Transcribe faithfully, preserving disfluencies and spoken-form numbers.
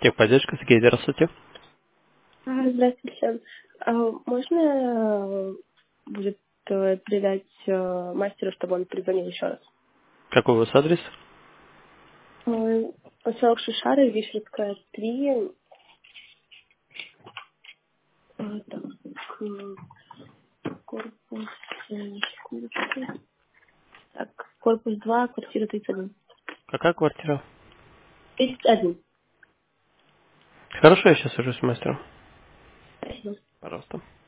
Техподдержка, Сергей, здравствуйте. А, Здравствуйте. А, Можно э, будет э, передать э, мастеру, чтобы он перезвонил еще раз? Какой у вас адрес? Э, Поселок Шишары, Вишерская, три. э, Так, э, корпус, э, секундочку. Так, корпус два, квартира тридцать один. Какая квартира? тридцать один. Хорошо, я сейчас сажусь с мастером. Спасибо. Пожалуйста.